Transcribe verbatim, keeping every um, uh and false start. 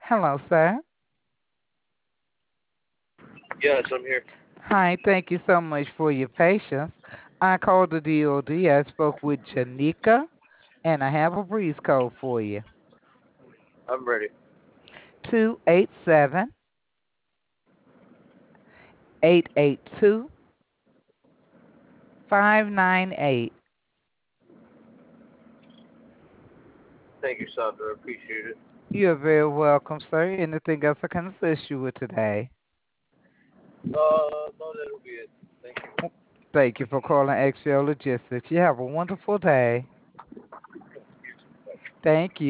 Hello, sir. Yes, I'm here. Hi, thank you so much for your patience. I called the D O D. I spoke with Janika, and I have a breeze code for you. I'm ready. two eight seven, eight eight two, five nine eight. Thank you, Sandra. I appreciate it. You're very welcome, sir. Anything else I can assist you with today? Uh, no, that'll be it. Thank you. Thank you for calling X L Logistics. You have a wonderful day. Thank you.